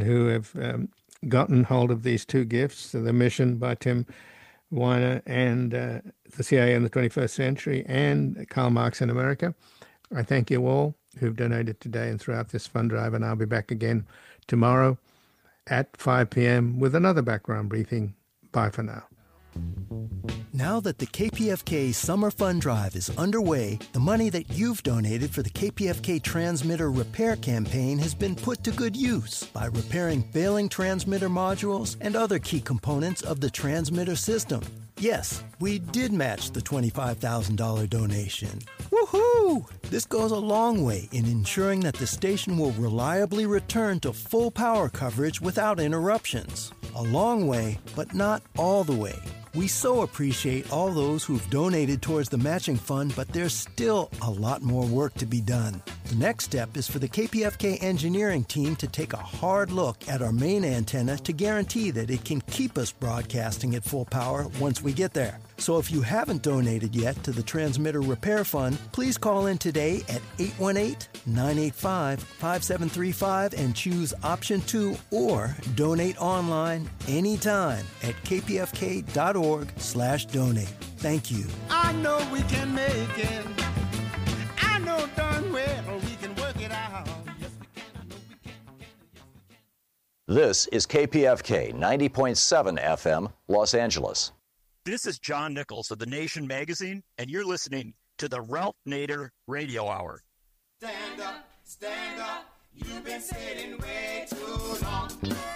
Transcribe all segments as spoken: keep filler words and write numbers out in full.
who have um, gotten hold of these two gifts, The Mission by Tim Weiner and uh, The C I A in the twenty-first century and Karl Marx in America. I thank you all who've donated today and throughout this fund drive, and I'll be back again tomorrow at five p.m. with another background briefing. Bye for now. Now that the K P F K Summer Fund Drive is underway, the money that you've donated for the K P F K Transmitter Repair Campaign has been put to good use by repairing failing transmitter modules and other key components of the transmitter system. Yes, we did match the twenty-five thousand dollars donation. Woohoo! This goes a long way in ensuring that the station will reliably return to full power coverage without interruptions. A long way, but not all the way. We so appreciate all those who've donated towards the matching fund, but there's still a lot more work to be done. The next step is for the K P F K engineering team to take a hard look at our main antenna to guarantee that it can keep us broadcasting at full power once we get there. So if you haven't donated yet to the Transmitter Repair Fund, please call in today at eight one eight, nine eight five, five seven three five and choose option two, or donate online anytime at kpfk.org slash donate. Thank you. I know we can make it. I know darn well we can work it out. Yes, we can. I know we can. This is K P F K ninety point seven F M, Los Angeles. This is John Nichols of The Nation magazine, and you're listening to the Ralph Nader Radio Hour. Stand up, stand up. You've been sitting way too long.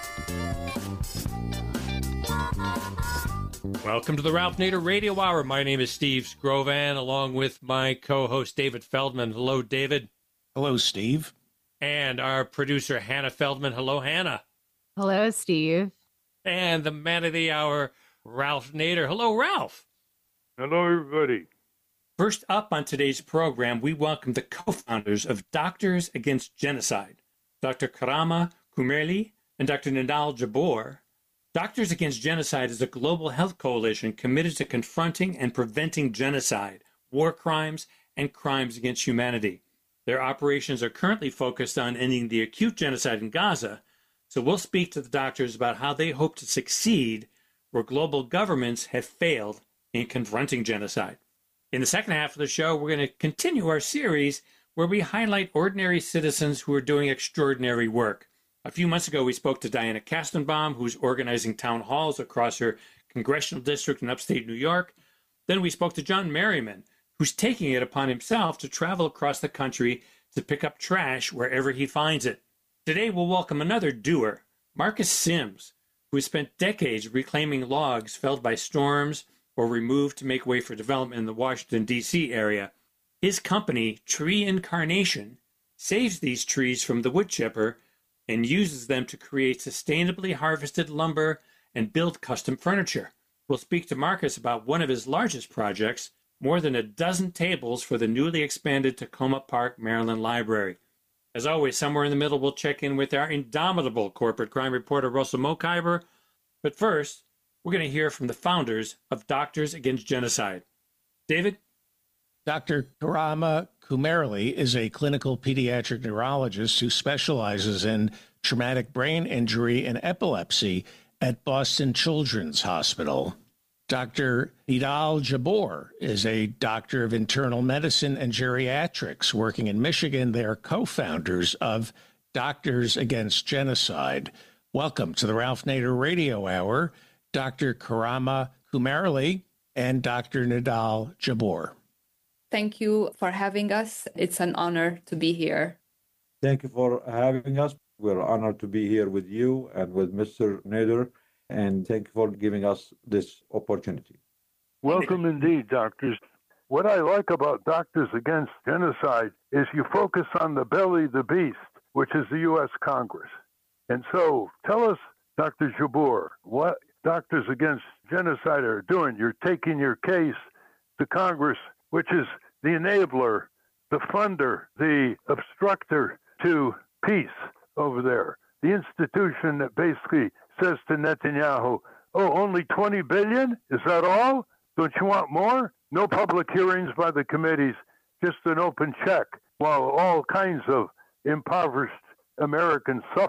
Welcome to the Ralph Nader Radio Hour. My name is Steve Scrovan, along with my co-host David Feldman. Hello, David. Hello, Steve. And our producer, Hannah Feldman. Hello, Hannah. Hello, Steve. And the man of the hour, Ralph Nader. Hello, Ralph. Hello, everybody. First up on today's program, we welcome the co-founders of Doctors Against Genocide, Doctor Karama Kumerli and Doctor Nidal Jabbour. Doctors Against Genocide is a global health coalition committed to confronting and preventing genocide, war crimes, and crimes against humanity. Their operations are currently focused on ending the acute genocide in Gaza, so we'll speak to the doctors about how they hope to succeed where global governments have failed in confronting genocide. In the second half of the show, we're going to continue our series where we highlight ordinary citizens who are doing extraordinary work. A few months ago, we spoke to Diana Kastenbaum, who's organizing town halls across her congressional district in upstate New York. Then we spoke to John Merriman, who's taking it upon himself to travel across the country to pick up trash wherever he finds it. Today, we'll welcome another doer, Marcus Sims, who has spent decades reclaiming logs felled by storms or removed to make way for development in the Washington, D C area. His company, Tree Incarnation, saves these trees from the wood chipper and uses them to create sustainably harvested lumber and build custom furniture. We'll speak to Marcus about one of his largest projects, more than a dozen tables for the newly expanded Tacoma Park, Maryland Library. As always, somewhere in the middle, we'll check in with our indomitable corporate crime reporter, Russell Mokhiber. But first, we're going to hear from the founders of Doctors Against Genocide. David? Doctor Karama Kumerli is a clinical pediatric neurologist who specializes in traumatic brain injury and epilepsy at Boston Children's Hospital. Doctor Nidal Jabbour is a doctor of internal medicine and geriatrics working in Michigan. They are co-founders of Doctors Against Genocide. Welcome to the Ralph Nader Radio Hour, Doctor Karama Kumerli and Doctor Nidal Jabbour. Thank you for having us. It's an honor to be here. Thank you for having us. We're honored to be here with you and with Mister Nader, and thank you for giving us this opportunity. Welcome indeed, doctors. What I like about Doctors Against Genocide is you focus on the belly of the beast, which is the U S Congress. And so tell us, Doctor Jabbour, what Doctors Against Genocide are doing. You're taking your case to Congress, which is the enabler, the funder, the obstructor to peace over there. The institution that basically says to Netanyahu, oh, only twenty billion? Is that all? Don't you want more? No public hearings by the committees, just an open check, while all kinds of impoverished Americans suffer.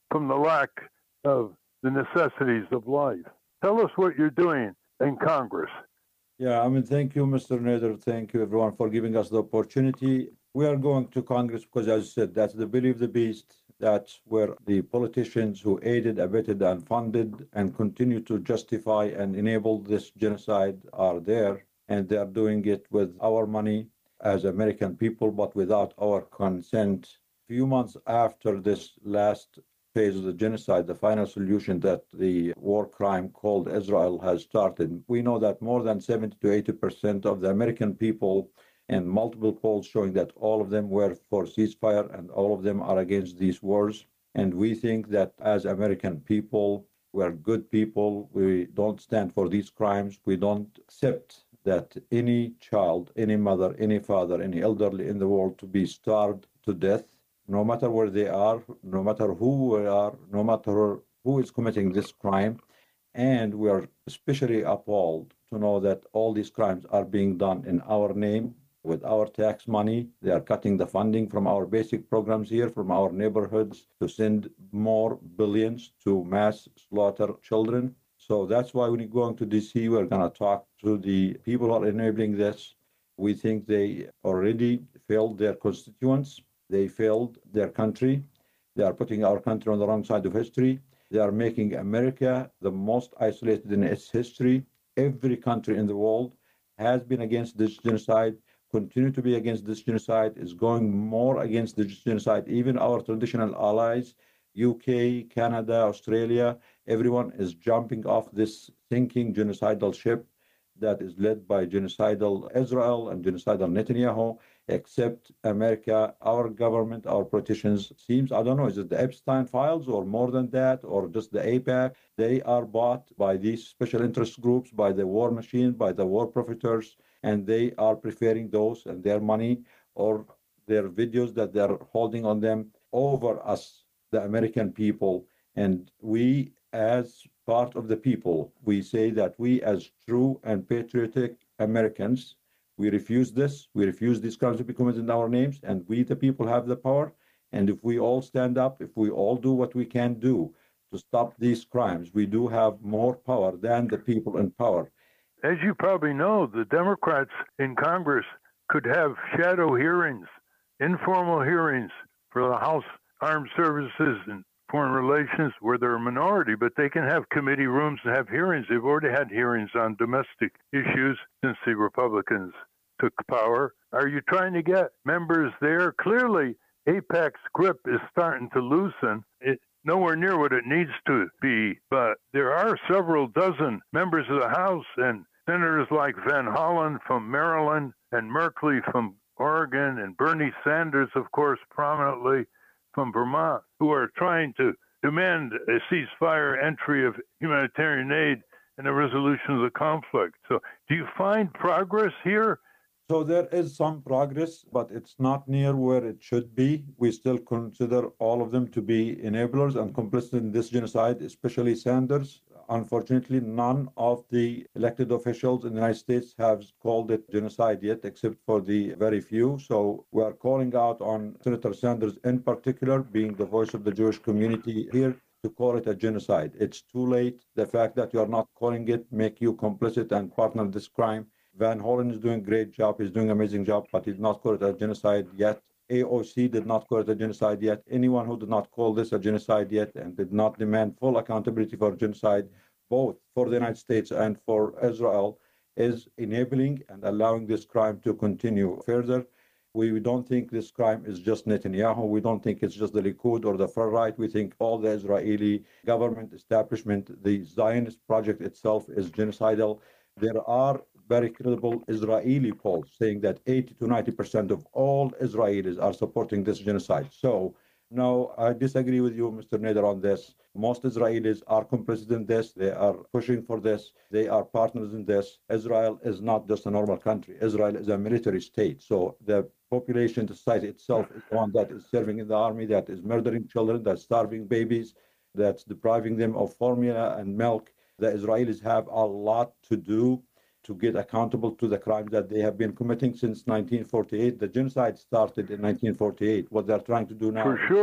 from the lack of the necessities of life. Tell us what you're doing in Congress. Yeah, I mean, thank you, Mister Nader. Thank you, everyone, for giving us the opportunity. We are going to Congress because, as you said, that's the belly of the beast. That's where the politicians who aided, abetted, and funded and continue to justify and enable this genocide are there. And they are doing it with our money as American people, but without our consent. A few months after this last phase of the genocide, the final solution that the war crime called Israel has started, we know that more than seventy to eighty percent of the American people, and multiple polls showing that all of them were for ceasefire and all of them are against these wars. And we think that as American people, we're good people. We don't stand for these crimes. We don't accept that any child, any mother, any father, any elderly in the world to be starved to death, no matter where they are, no matter who we are, no matter who is committing this crime. And we are especially appalled to know that all these crimes are being done in our name, with our tax money. They are cutting the funding from our basic programs here, from our neighborhoods, to send more billions to mass slaughter children. So that's why when you're going to D C, we're going to talk to the people who are enabling this. We think they already failed their constituents. They failed their country. They are putting our country on the wrong side of history. They are making America the most isolated in its history. Every country in the world has been against this genocide, continue to be against this genocide, is going more against this genocide. Even our traditional allies, U K, Canada, Australia, everyone is jumping off this sinking genocidal ship that is led by genocidal Israel and genocidal Netanyahu, except America, our government, our politicians. Seems, I don't know, is it the Epstein files or more than that, or just the AIPAC? They are bought by these special interest groups, by the war machine, by the war profiteers, and they are preferring those and their money or their videos that they're holding on them over us, the American people. And we, as part of the people, we say that we, as true and patriotic Americans, we refuse this. We refuse these crimes to be committed in our names, and we, the people, have the power. And if we all stand up, if we all do what we can do to stop these crimes, we do have more power than the people in power. As you probably know, the Democrats in Congress could have shadow hearings, informal hearings for the House Armed Services and Foreign Relations, where they're a minority, but they can have committee rooms and have hearings. They've already had hearings on domestic issues since the Republicans took power. Are you trying to get members there? Clearly, AIPAC's grip is starting to loosen. It's nowhere near what it needs to be, but there are several dozen members of the House and senators like Van Hollen from Maryland and Merkley from Oregon and Bernie Sanders, of course, prominently from Vermont, who are trying to demand a ceasefire, entry of humanitarian aid, and a resolution of the conflict. So do you find progress here? So there is some progress, but it's not near where it should be. We still consider all of them to be enablers and complicit in this genocide, especially Sanders. Unfortunately, none of the elected officials in the United States have called it genocide yet, except for the very few. So we are calling out on Senator Sanders in particular, being the voice of the Jewish community here, to call it a genocide. It's too late. The fact that you are not calling it make you complicit and partner in this crime. Van Hollen is doing a great job. He's doing an amazing job, but he did not call it a genocide yet. A O C did not call it a genocide yet. Anyone who did not call this a genocide yet and did not demand full accountability for genocide, both for the United States and for Israel, is enabling and allowing this crime to continue further. We don't think this crime is just Netanyahu. We don't think it's just the Likud or the far right. We think all the Israeli government establishment, the Zionist project itself is genocidal. There are very credible Israeli polls saying that eighty to ninety percent of all Israelis are supporting this genocide. So, no, I disagree with you, Mister Nader, on this. Most Israelis are complicit in this. They are pushing for this. They are partners in this. Israel is not just a normal country. Israel is a military state. So the population, the society itself is one that is serving in the army, that is murdering children, that's starving babies, that's depriving them of formula and milk. The Israelis have a lot to do to get accountable to the crimes that they have been committing since nineteen forty-eight. The genocide started in nineteen forty-eight. What they're trying to do now For sure.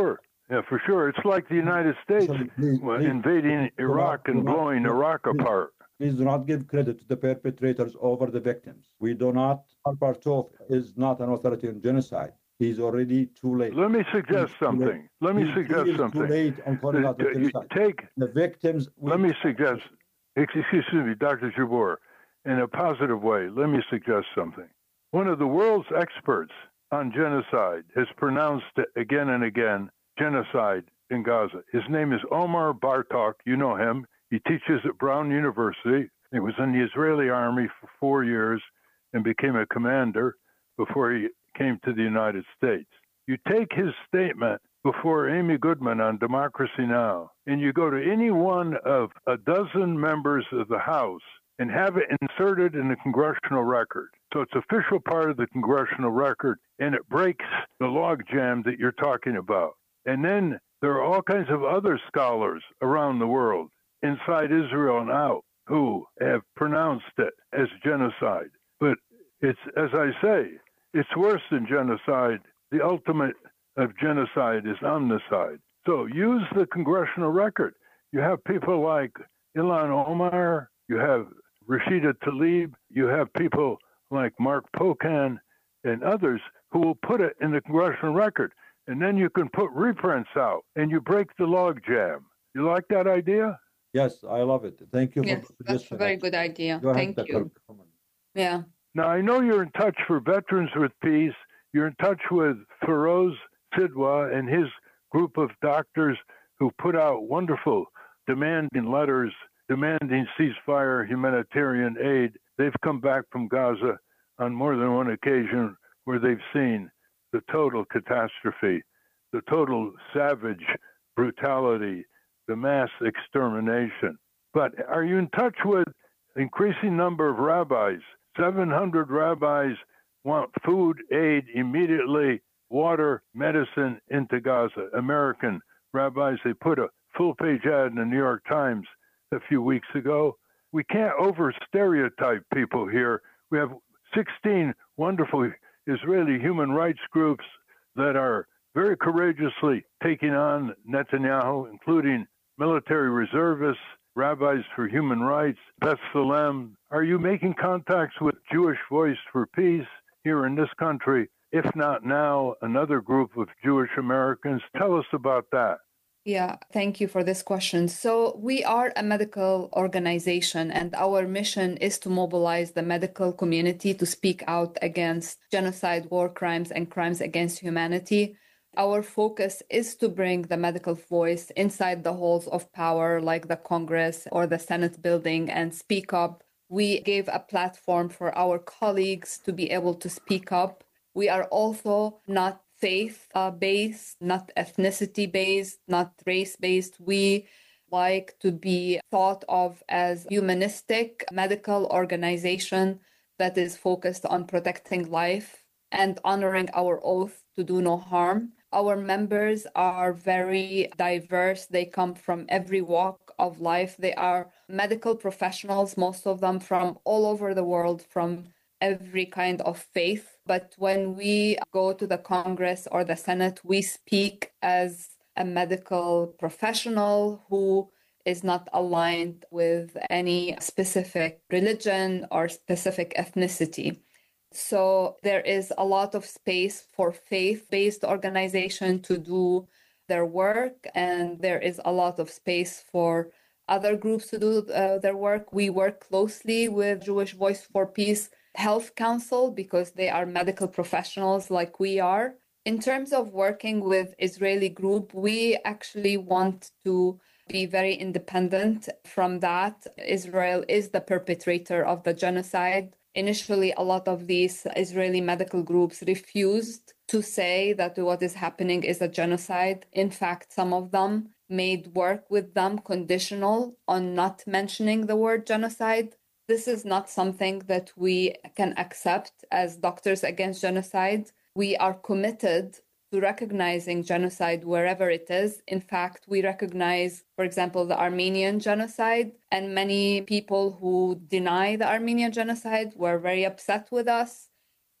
Yeah, for sure. It's like the United States Please, well, please, invading do Iraq not- and do not- blowing Iraq please- apart. Please do not give credit to the perpetrators over the victims. We do not. Arbatov is not an authority on genocide. He's already too late. Let me suggest He's too something. late. Let me He- he suggest is something. Too late on calling Uh, out the uh, you genocide. Take. The victims. we- Let me suggest. Excuse me, Doctor Jabbour. In a positive way, let me suggest something. One of the world's experts on genocide has pronounced it again and again genocide in Gaza. His name is Omar Bartok. You know him. He teaches at Brown University. He was in the Israeli army for four years and became a commander before he came to the United States. You take his statement before Amy Goodman on Democracy Now! And you go to any one of a dozen members of the House and have it inserted in the congressional record. So it's official part of the congressional record, and it breaks the logjam that you're talking about. And then there are all kinds of other scholars around the world, inside Israel and out, who have pronounced it as genocide. But it's, as I say, it's worse than genocide. The ultimate of genocide is omnicide. So use the congressional record. You have people like Ilhan Omar, you have Rashida Tlaib, you have people like Mark Pocan and others who will put it in the congressional record. And then you can put reprints out and you break the logjam. You like that idea? Yes, I love it. Thank you. Yes, for that's a very good idea. Go ahead, Thank Doctor you. Yeah. Now, I know you're in touch for Veterans with Peace. You're in touch with Feroz Sidwa and his group of doctors who put out wonderful demanding letters, demanding ceasefire, humanitarian aid. They've come back from Gaza on more than one occasion where they've seen the total catastrophe, the total savage brutality, the mass extermination. But are you in touch with increasing number of rabbis? seven hundred rabbis want food aid immediately, water, medicine into Gaza. American rabbis, they put a full-page ad in the New York Times a few weeks ago. We can't over-stereotype people here. We have sixteen wonderful Israeli human rights groups that are very courageously taking on Netanyahu, including military reservists, Rabbis for Human Rights, B'Tselem. Are you making contacts with Jewish Voice for Peace here in this country? If not now, another group of Jewish Americans. Tell us about that. Yeah, thank you for this question. So, we are a medical organization, and our mission is to mobilize the medical community to speak out against genocide, war crimes, and crimes against humanity. Our focus is to bring the medical voice inside the halls of power, like the Congress or the Senate building, and speak up. We gave a platform for our colleagues to be able to speak up. We are also not faith-based, not ethnicity-based, not race-based. We like to be thought of as humanistic medical organization that is focused on protecting life and honoring our oath to do no harm. Our members are very diverse. They come from every walk of life. They are medical professionals, most of them from all over the world, from every kind of faith. But when we go to the Congress or the Senate, we speak as a medical professional who is not aligned with any specific religion or specific ethnicity. So there is a lot of space for faith-based organization to do their work, and there is a lot of space for other groups to do uh, their work. We work closely with Jewish Voice for Peace Health Council because they are medical professionals like we are. In terms of working with Israeli group, we actually want to be very independent from that. Israel is the perpetrator of the genocide. Initially, a lot of these Israeli medical groups refused to say that what is happening is a genocide. In fact, some of them made work with them conditional on not mentioning the word genocide. This is not something that we can accept as Doctors Against Genocide. We are committed to recognizing genocide wherever it is. In fact, we recognize, for example, the Armenian genocide, and many people who deny the Armenian genocide were very upset with us.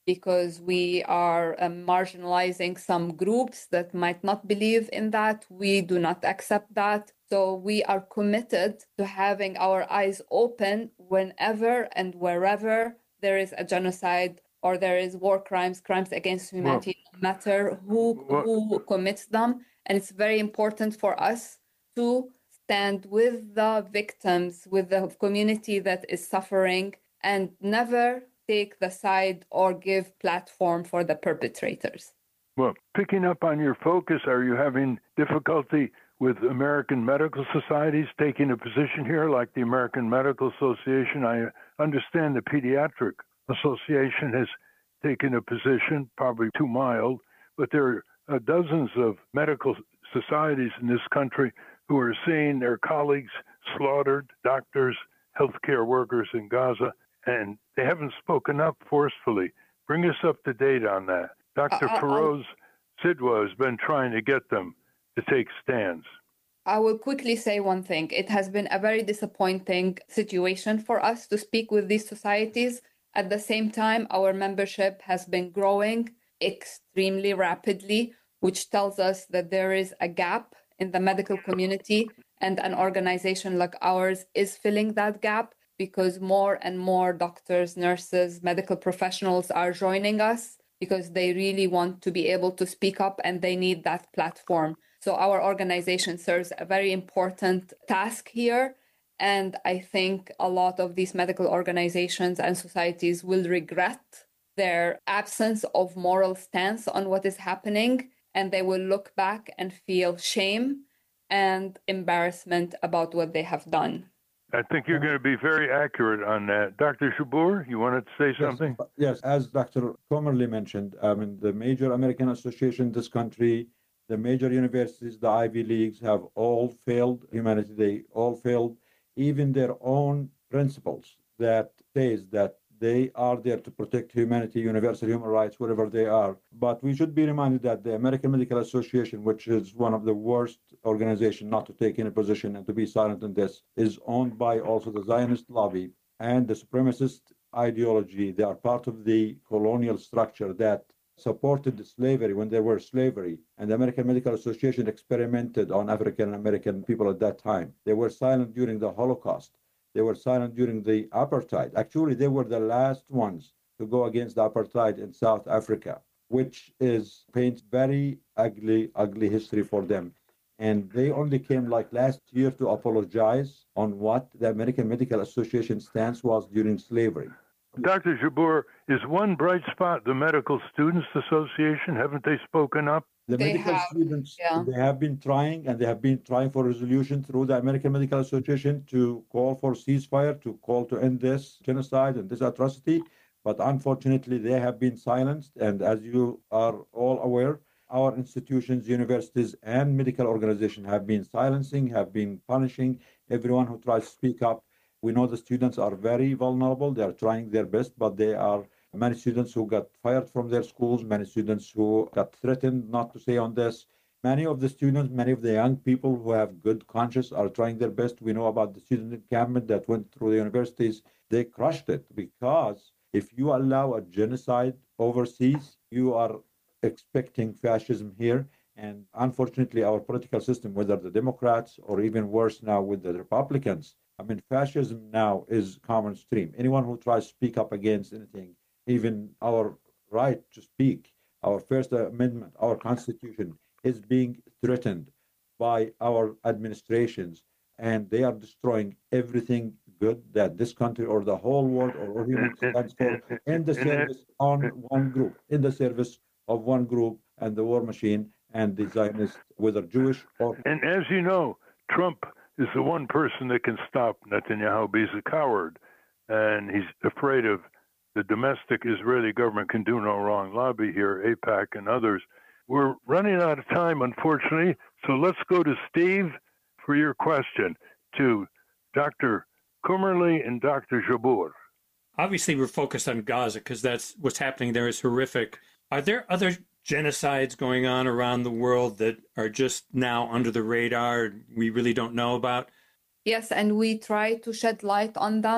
because we are um, marginalizing some groups that might not believe in that. We do not accept that. So we are committed to having our eyes open whenever and wherever there is a genocide or there is war crimes, crimes against humanity, no matter who, who commits them. And it's very important for us to stand with the victims, with the community that is suffering, and never take the side or give platform for the perpetrators. Well, picking up on your focus, are you having difficulty with American medical societies taking a position here, like the American Medical Association? I understand the Pediatric Association has taken a position, probably too mild, but there are dozens of medical societies in this country who are seeing their colleagues slaughtered, doctors, healthcare workers in Gaza, and they haven't spoken up forcefully. Bring us up to date on that. Doctor Uh, Feroz Sidwa has been trying to get them to take stands. I will quickly say one thing. It has been a very disappointing situation for us to speak with these societies. At the same time, our membership has been growing extremely rapidly, which tells us that there is a gap in the medical community, and an organization like ours is filling that gap because more and more doctors, nurses, medical professionals are joining us because they really want to be able to speak up and they need that platform. So our organization serves a very important task here. And I think a lot of these medical organizations and societies will regret their absence of moral stance on what is happening. And they will look back and feel shame and embarrassment about what they have done. I think you're going to be very accurate on that. Doctor Jabour, you wanted to say something? Yes, yes. As Doctor Comerly mentioned, I mean, the major American association in this country, the major universities, the Ivy Leagues have all failed humanity. They all failed even their own principles that says that they are there to protect humanity, universal human rights, wherever they are. But we should be reminded that the American Medical Association, which is one of the worst organizations not to take any position and to be silent on this, is owned by also the Zionist lobby and the supremacist ideology. They are part of the colonial structure that supported slavery when there were slavery. And the American Medical Association experimented on African American people at that time. They were silent during the Holocaust. They were silent during the apartheid. Actually, they were the last ones to go against the apartheid in South Africa, which is paints very ugly, ugly history for them. And they only came like last year to apologize on what the American Medical Association stance was during slavery. Doctor Jabour, is one bright spot the Medical Students Association? Haven't they spoken up? The They medical have, students, yeah. they have been trying, and they have been trying for resolution through the American Medical Association to call for ceasefire, to call to end this genocide and this atrocity. But unfortunately, they have been silenced. And as you are all aware, our institutions, universities, and medical organizations have been silencing, have been punishing everyone who tries to speak up. We know the students are very vulnerable. They are trying their best, but they are many students who got fired from their schools, many students who got threatened not to say on this. Many of the students, many of the young people who have good conscience are trying their best. We know about the student encampment that went through the universities. They crushed it because if you allow a genocide overseas, you are expecting fascism here. And unfortunately, our political system, whether the Democrats or even worse now with the Republicans, I mean, fascism now is common stream. Anyone who tries to speak up against anything, even our right to speak, our First Amendment, our Constitution, is being threatened by our administrations, and they are destroying everything good that this country or the whole world or human stands for in the service on one group, in the service of one group and the war machine and the Zionist, whether Jewish or... And as you know, Trump is the one person that can stop Netanyahu. He's a coward, and he's afraid of the domestic Israeli government can do no wrong lobby here, AIPAC and others. We're running out of time, unfortunately, so let's go to Steve for your question to Doctor Comerly and Doctor Jabour. Obviously, we're focused on Gaza because that's what's happening there is horrific. Are there other genocides going on around the world that are just now under the radar we really don't know about? Yes, and we try to shed light on them.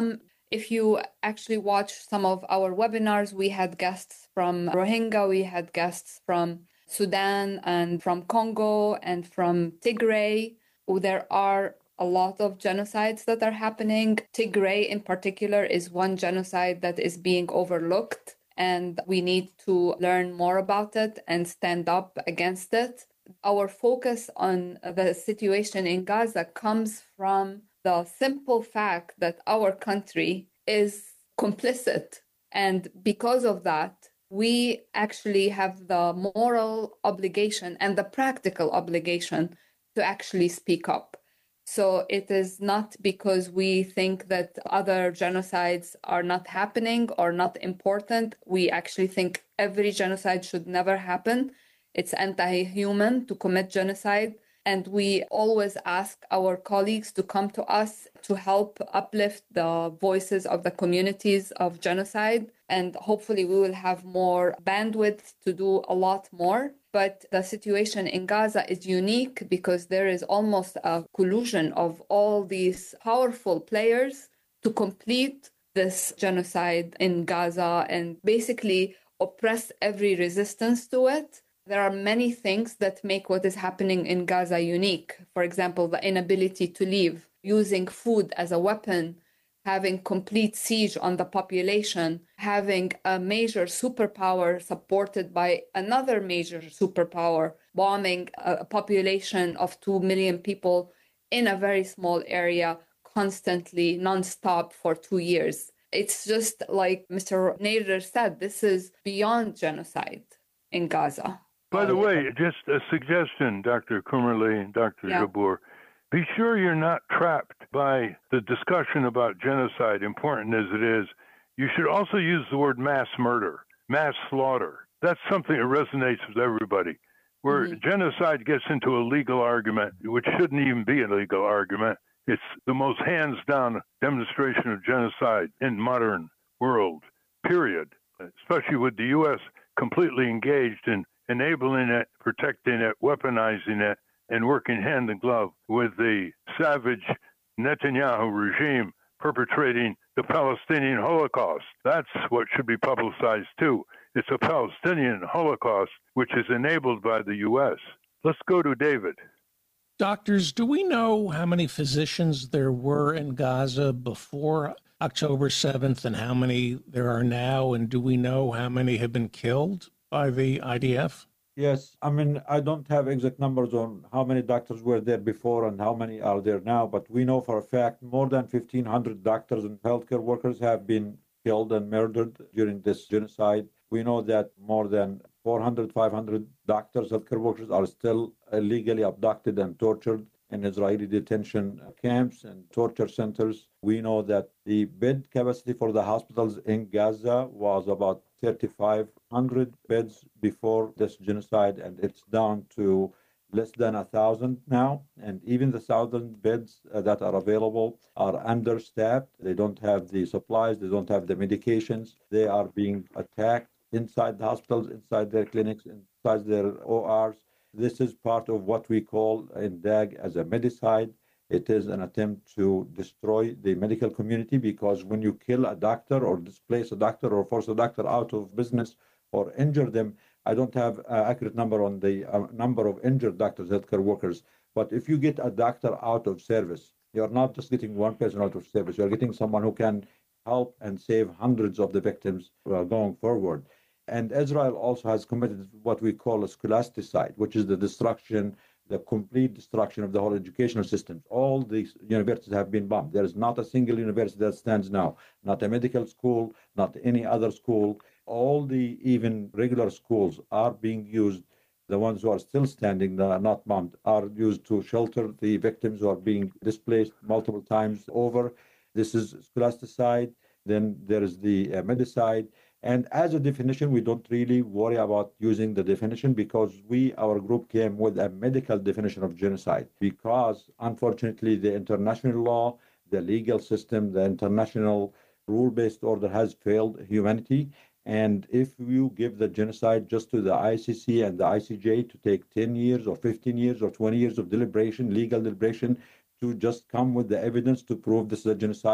If you actually watch some of our webinars, we had guests from Rohingya, we had guests from Sudan and from Congo and from Tigray. There are a lot of genocides that are happening. Tigray in particular is one genocide that is being overlooked, and we need to learn more about it and stand up against it. Our focus on the situation in Gaza comes from the simple fact that our country is complicit. And because of that, we actually have the moral obligation and the practical obligation to actually speak up. So it is not because we think that other genocides are not happening or not important. We actually think every genocide should never happen. It's anti-human to commit genocide. And we always ask our colleagues to come to us to help uplift the voices of the communities of genocide. And hopefully we will have more bandwidth to do a lot more. But the situation in Gaza is unique because there is almost a collusion of all these powerful players to complete this genocide in Gaza and basically oppress every resistance to it. There are many things that make what is happening in Gaza unique. For example, the inability to leave, using food as a weapon, having complete siege on the population, having a major superpower supported by another major superpower, bombing a population of two million people in a very small area constantly, nonstop for two years. It's just like Mister Nader said, this is beyond genocide in Gaza. By the way, just a suggestion, Doctor Kumerly and Doctor Yeah. Jabour. Be sure you're not trapped by the discussion about genocide, important as it is. You should also use the word mass murder, mass slaughter. That's something that resonates with everybody. Where Mhm. genocide gets into a legal argument, which shouldn't even be a legal argument. It's the most hands-down demonstration of genocide in modern world, period. Especially with the U S completely engaged in enabling it, protecting it, weaponizing it, and working hand in glove with the savage Netanyahu regime perpetrating the Palestinian Holocaust. That's what should be publicized too. It's a Palestinian Holocaust, which is enabled by the U S. Let's go to David. Doctors, do we know how many physicians there were in Gaza before October seventh and how many there are now? And do we know how many have been killed by the I D F? Yes, I mean, I don't have exact numbers on how many doctors were there before and how many are there now, but we know for a fact more than fifteen hundred doctors and healthcare workers have been killed and murdered during this genocide. We know that more than four hundred, five hundred doctors, healthcare workers are still illegally abducted and tortured in Israeli detention camps and torture centers. We know that the bed capacity for the hospitals in Gaza was about thirty-five hundred beds before this genocide, and it's down to less than a thousand now. And even the thousand beds uh, that are available are understaffed. They don't have the supplies, they don't have the medications. They are being attacked inside the hospitals, inside their clinics, inside their O Rs. This is part of what we call in D A G as a medicide. It is an attempt to destroy the medical community, because when you kill a doctor or displace a doctor or force a doctor out of business or injure them, I don't have an accurate number on the uh, number of injured doctors, healthcare workers, but if you get a doctor out of service, you're not just getting one person out of service, you're getting someone who can help and save hundreds of the victims uh, going forward. And Israel also has committed what we call a scholasticide, which is the destruction, the complete destruction of the whole educational system. All these universities have been bombed. There is not a single university that stands now, not a medical school, not any other school. All the even regular schools are being used. The ones who are still standing, that are not bombed, are used to shelter the victims who are being displaced multiple times over. This is scholasticide. Then there is the uh, medicide. And as a definition, we don't really worry about using the definition, because we, our group, came with a medical definition of genocide, because unfortunately the international law, the legal system, the international rule-based order has failed humanity. And if you give the genocide just to the I C C and the I C J to take ten years or fifteen years or twenty years of deliberation, legal deliberation, to just come with the evidence to prove this is a genocide,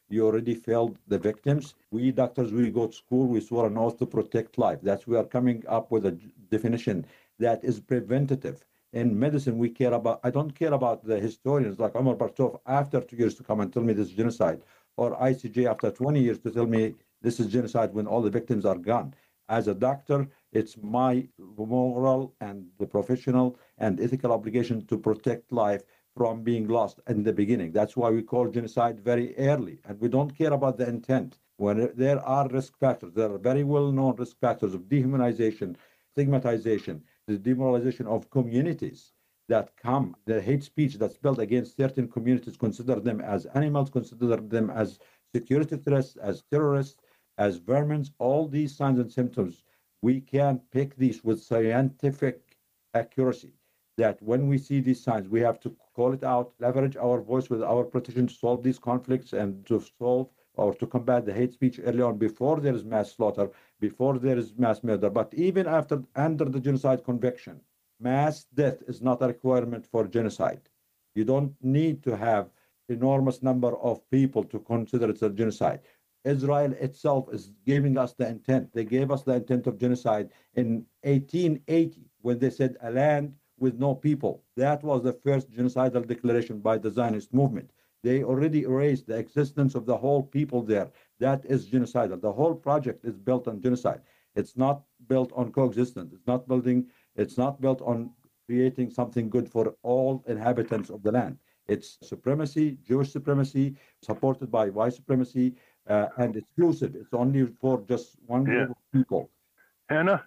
You already failed the victims. We doctors, we go to school, we swore an oath to protect life. That's we are coming up with a definition that is preventative. In medicine, we care about, I don't care about the historians like Omar Bartov after two years to come and tell me this is genocide, or I C J after twenty years to tell me this is genocide when all the victims are gone. As a doctor, it's my moral and the professional and ethical obligation to protect life from being lost in the beginning. That's why we call genocide very early, and we don't care about the intent. When there are risk factors, there are very well-known risk factors of dehumanization, stigmatization, the demoralization of communities that come, the hate speech that's built against certain communities, consider them as animals, consider them as security threats, as terrorists, as vermin, all these signs and symptoms. We can pick these with scientific accuracy, that when we see these signs, we have to call it out, leverage our voice with our protection to solve these conflicts and to solve or to combat the hate speech early on before there is mass slaughter, before there is mass murder. But even after, under the genocide conviction, mass death is not a requirement for genocide. You don't need to have enormous number of people to consider it a genocide. Israel itself is giving us the intent. They gave us the intent of genocide in eighteen eighty when they said a land with no people. That was the first genocidal declaration by the Zionist movement. They already erased the existence of the whole people there. That is genocidal. The whole project is built on genocide. It's not built on coexistence. It's not building, it's not built on creating something good for all inhabitants of the land. It's supremacy, Jewish supremacy, supported by white supremacy, uh, and exclusive. It's only for just one group Yeah. of people. Hannah?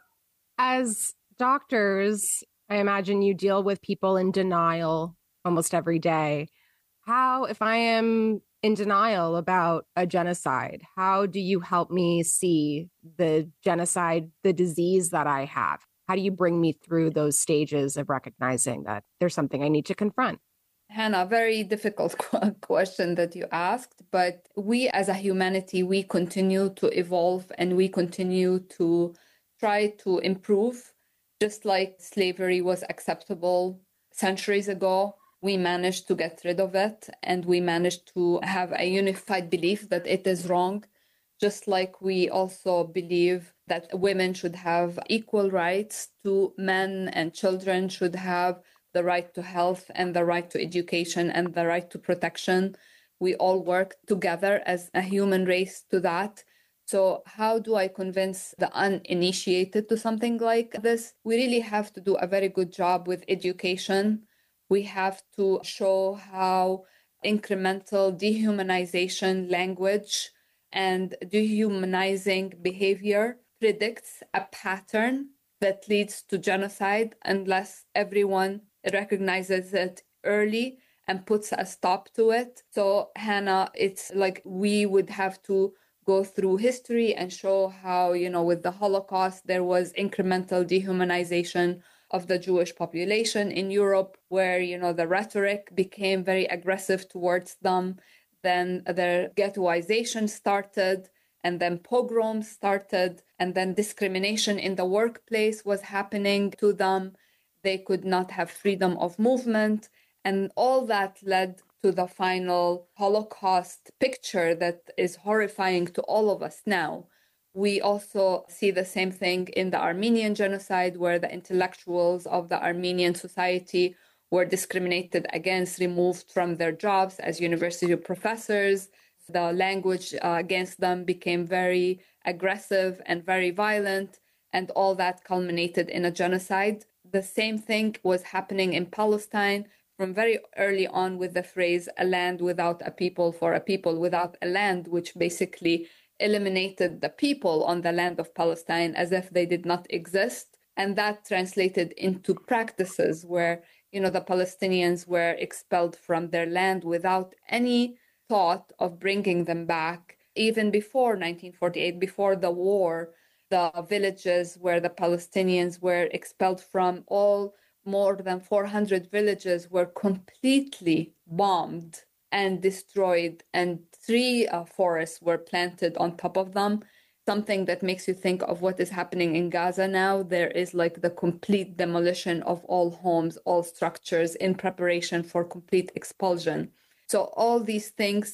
As doctors, I imagine you deal with people in denial almost every day. How, if I am in denial about a genocide, how do you help me see the genocide, the disease that I have? How do you bring me through those stages of recognizing that there's something I need to confront? Hannah, very difficult qu- question that you asked, but we as a humanity, we continue to evolve and we continue to try to improve. Just like slavery was acceptable centuries ago, we managed to get rid of it and we managed to have a unified belief that it is wrong. Just like we also believe that women should have equal rights to men and children should have the right to health and the right to education and the right to protection. We all work together as a human race to that. So how do I convince the uninitiated to something like this? We really have to do a very good job with education. We have to show how incremental dehumanization language and dehumanizing behavior predicts a pattern that leads to genocide unless everyone recognizes it early and puts a stop to it. So, Hannah, it's like we would have to go through history and show how, you know, with the Holocaust, there was incremental dehumanization of the Jewish population in Europe, where, you know, the rhetoric became very aggressive towards them. Then their ghettoization started, and then pogroms started, and then discrimination in the workplace was happening to them. They could not have freedom of movement. And all that led to the final Holocaust picture that is horrifying to all of us now. We also see the same thing in the Armenian genocide, where the intellectuals of the Armenian society were discriminated against, removed from their jobs as university professors. The language uh, against them became very aggressive and very violent, and all that culminated in a genocide. The same thing was happening in Palestine from very early on with the phrase, a land without a people for a people without a land, which basically eliminated the people on the land of Palestine as if they did not exist. And that translated into practices where, you know, the Palestinians were expelled from their land without any thought of bringing them back. Even before nineteen forty-eight, before the war, the villages where the Palestinians were expelled from, all more than four hundred villages were completely bombed and destroyed, and three uh, forests were planted on top of them. Something that makes you think of what is happening in Gaza now. There is like the complete demolition of all homes, all structures in preparation for complete expulsion. So all these things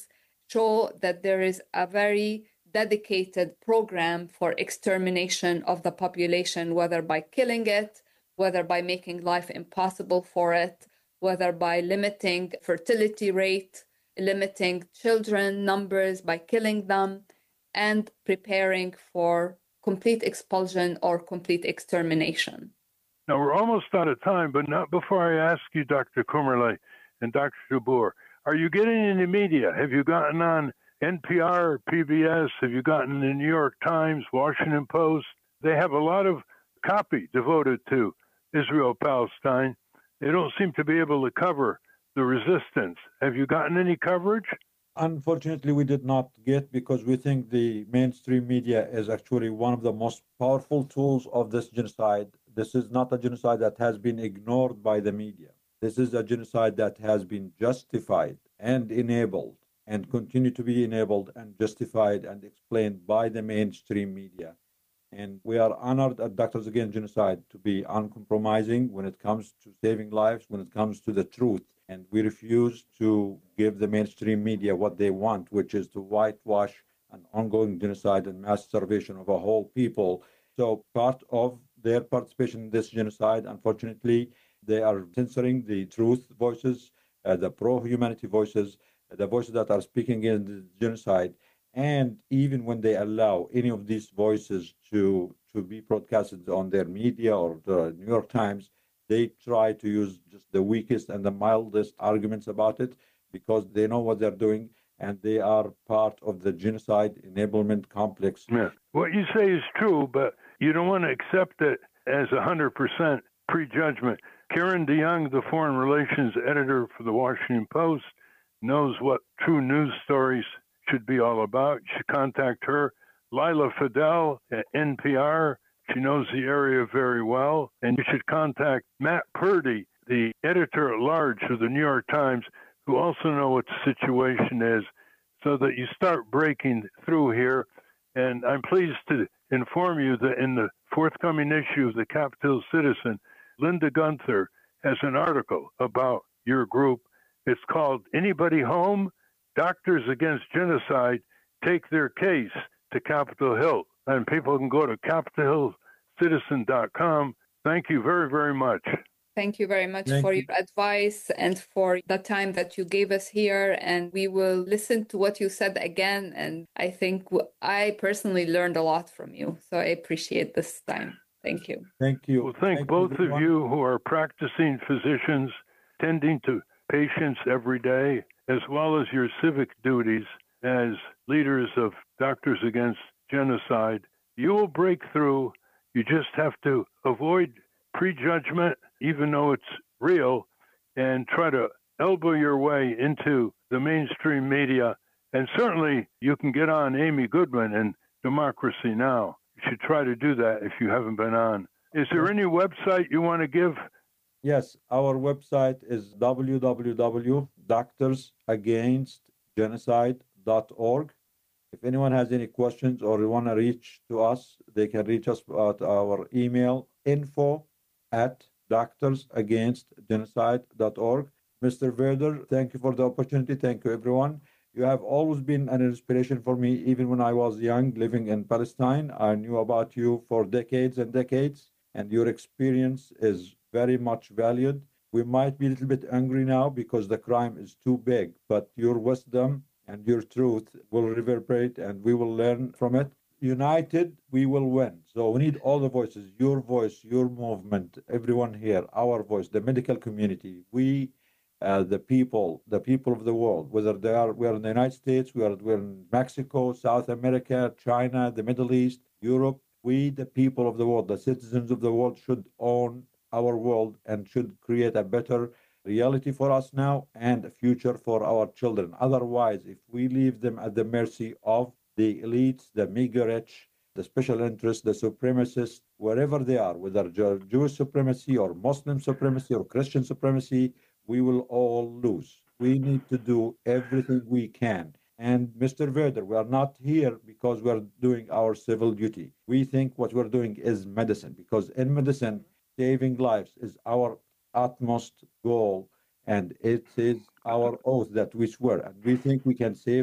show that there is a very dedicated program for extermination of the population, whether by killing it, whether by making life impossible for it, whether by limiting fertility rate, limiting children numbers by killing them, and preparing for complete expulsion or complete extermination. Now, we're almost out of time, but not before I ask you, Doctor Kumerly and Doctor Jabour, are you getting any media? Have you gotten on N P R, P B S? Have you gotten the New York Times, Washington Post? They have a lot of copy devoted to Israel, Palestine. They don't seem to be able to cover the resistance. Have you gotten any coverage? Unfortunately, we did not get, because we think the mainstream media is actually one of the most powerful tools of this genocide. This is not a genocide that has been ignored by the media. This is a genocide that has been justified and enabled and continue to be enabled and justified and explained by the mainstream media. And we are honored at Doctors Against Genocide to be uncompromising when it comes to saving lives, when it comes to the truth. And we refuse to give the mainstream media what they want, which is to whitewash an ongoing genocide and mass starvation of a whole people. So part of their participation in this genocide, unfortunately, they are censoring the truth voices, uh, the pro-humanity voices, the voices that are speaking in the genocide. And even when they allow any of these voices to, to be broadcasted on their media or the New York Times, they try to use just the weakest and the mildest arguments about it, because they know what they're doing and they are part of the genocide enablement complex. Yeah. What you say is true, but you don't want to accept it as one hundred percent prejudgment. Karen DeYoung, the foreign relations editor for the Washington Post, knows what true news stories should be all about. You should contact her. Lila Fidel at N P R, she knows the area very well. And you should contact Matt Purdy, the editor-at-large of the New York Times, who also know what the situation is, so that you start breaking through here. And I'm pleased to inform you that in the forthcoming issue of the Capitol Citizen, Linda Gunther has an article about your group. It's called Anybody Home? Doctors Against Genocide Take Their Case to Capitol Hill. And people can go to capitol hill citizen dot com. Thank you very, very much. Thank you very much Thank for you. your advice and for the time that you gave us here. And we will listen to what you said again. And I think w- I personally learned a lot from you. So I appreciate this time. Thank you. Thank you. Well, thank, Thank both everyone. of you who are practicing physicians, tending to patients every day, as well as your civic duties as leaders of Doctors Against Genocide. You will break through. You just have to avoid prejudgment, even though it's real, and try to elbow your way into the mainstream media. And certainly you can get on Amy Goodman and Democracy Now! You should try to do that if you haven't been on. Is there any website you want to give? Yes, our website is w w w dot doctors against genocide dot org. If anyone has any questions or want to reach to us, they can reach us at our email, info at doctors against genocide dot org. Mister Werder, thank you for the opportunity. Thank you, everyone. You have always been an inspiration for me, even when I was young, living in Palestine. I knew about you for decades and decades, and your experience is very much valued. We might be a little bit angry now because the crime is too big, but your wisdom and your truth will reverberate and we will learn from it. United, we will win. So we need all the voices, your voice, your movement, everyone here, our voice, the medical community, we, uh, the people, the people of the world, whether they are, we are in the United States, we are we're in Mexico, South America, China, the Middle East, Europe. We, the people of the world, the citizens of the world, should own our world and should create a better reality for us now and a future for our children. Otherwise, if we leave them at the mercy of the elites, the mega rich, the special interests, the supremacists, wherever they are, whether Jewish supremacy or Muslim supremacy or Christian supremacy, we will all lose. We need to do everything we can. And Mister Werder, we are not here because we're doing our civil duty. We think what we're doing is medicine, because in medicine, saving lives is our utmost goal, and it is our oath that we swear. And we think we can save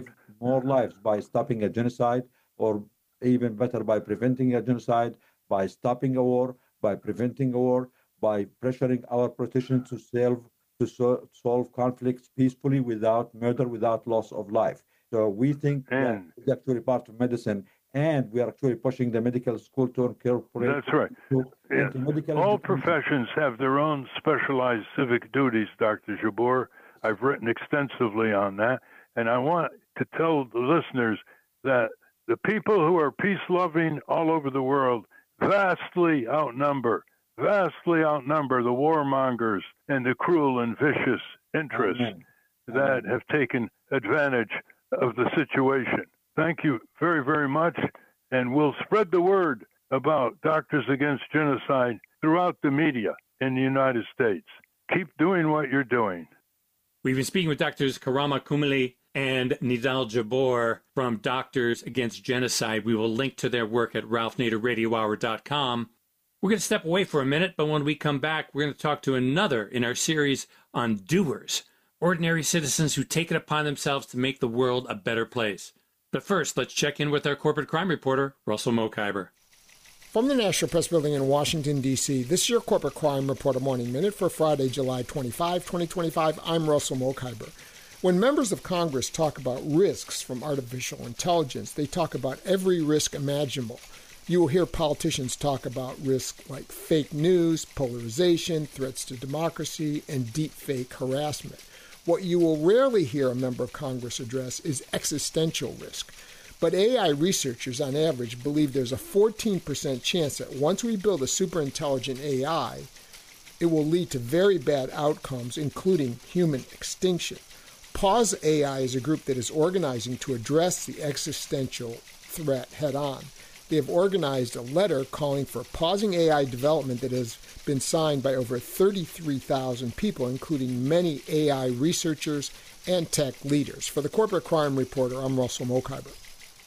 more lives by stopping a genocide, or even better, by preventing a genocide, by stopping a war, by preventing a war, by pressuring our politicians to solve to so, solve conflicts peacefully without murder, without loss of life. So we think that it's actually part of medicine, and we are actually pushing the medical school to incorporate. That's right. To, Yeah. into medical All education. professions have their own specialized civic duties, Doctor Jabbour. I've written extensively on that, and I want to tell the listeners that the people who are peace-loving all over the world vastly outnumber, vastly outnumber the warmongers and the cruel and vicious interests Amen. that Amen. have taken advantage of the situation. Thank you very, very much, and we'll spread the word about Doctors Against Genocide throughout the media in the United States. Keep doing what you're doing. We've been speaking with Doctors Karama Kumali and Nidal Jabbour from Doctors Against Genocide. We will link to their work at ralph nader radio hour dot com. We're going to step away for a minute, but when we come back, we're going to talk to another in our series on doers, ordinary citizens who take it upon themselves to make the world a better place. But first, let's check in with our corporate crime reporter, Russell Mokhiber. From the National Press Building in Washington, D C, this is your Corporate Crime Reporter Morning Minute for Friday, July twenty-fifth, twenty twenty-five. I'm Russell Mokhiber. When members of Congress talk about risks from artificial intelligence, they talk about every risk imaginable. You will hear politicians talk about risks like fake news, polarization, threats to democracy, and deepfake harassment. What you will rarely hear a member of Congress address is existential risk. But A I researchers, on average, believe there's a fourteen percent chance that once we build a superintelligent A I, it will lead to very bad outcomes, including human extinction. Pause A I is a group that is organizing to address the existential threat head-on. They have organized a letter calling for pausing A I development that has been signed by over thirty-three thousand people, including many A I researchers and tech leaders. For the Corporate Crime Reporter, I'm Russell Mokhiber.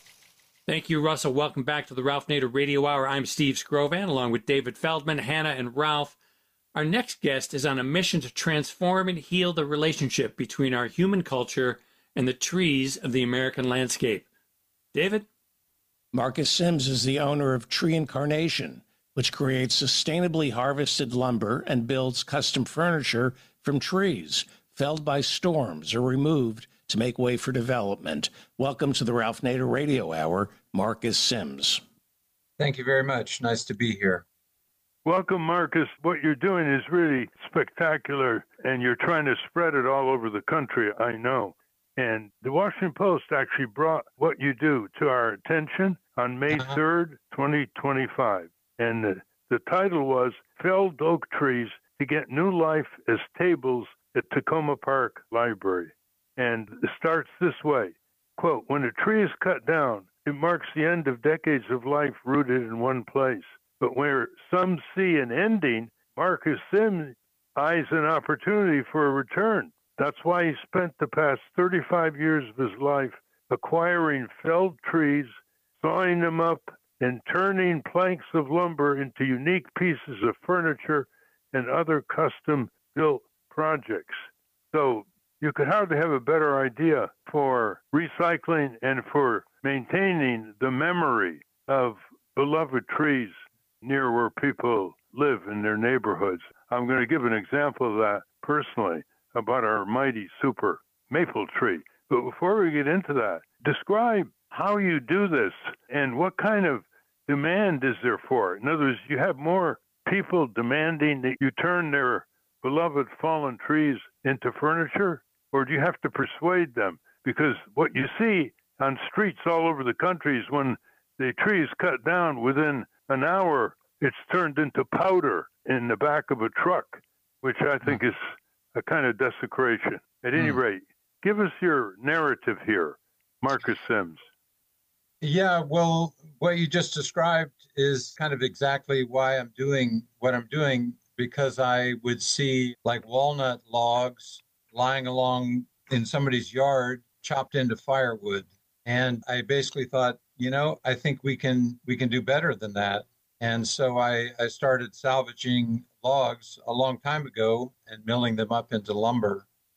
Thank you, Russell. Welcome back to the Ralph Nader Radio Hour. I'm Steve Scrovan, along with David Feldman, Hannah, and Ralph. Our next guest is on a mission to transform and heal the relationship between our human culture and the trees of the American landscape. David? Marcus Sims is the owner of Tree Incarnation, which creates sustainably harvested lumber and builds custom furniture from trees felled by storms or removed to make way for development. Welcome to the Ralph Nader Radio Hour, Marcus Sims. Thank you very much. Nice to be here. Welcome, Marcus. What you're doing is really spectacular, and you're trying to spread it all over the country, I know. And the Washington Post actually brought what you do to our attention on May third, twenty twenty-five. And the, the title was Felled Oak Trees to Get New Life as Tables at Tacoma Park Library. And it starts this way, quote, when a tree is cut down, it marks the end of decades of life rooted in one place. But where some see an ending, Marcus Sims eyes an opportunity for a return. That's why he spent the past thirty-five years of his life acquiring felled trees, sawing them up, and turning planks of lumber into unique pieces of furniture and other custom-built projects. So you could hardly have a better idea for recycling and for maintaining the memory of beloved trees near where people live in their neighborhoods. I'm going to give an example of that personally about our mighty super maple tree. But before we get into that, describe how you do this and what kind of demand is there for it. In other words, you have more people demanding that you turn their beloved fallen trees into furniture, or do you have to persuade them? Because what you see on streets all over the country is when the tree is cut down, within an hour, it's turned into powder in the back of a truck, which I think is a kind of desecration. At any rate, give us your narrative here, Marcus Sims. Yeah, well, what you just described is kind of exactly why I'm doing what I'm doing, because I would see like walnut logs lying along in somebody's yard, chopped into firewood. And I basically thought, you know, I think we can we can do better than that. And so I, I started salvaging logs a long time ago and milling them up into lumber.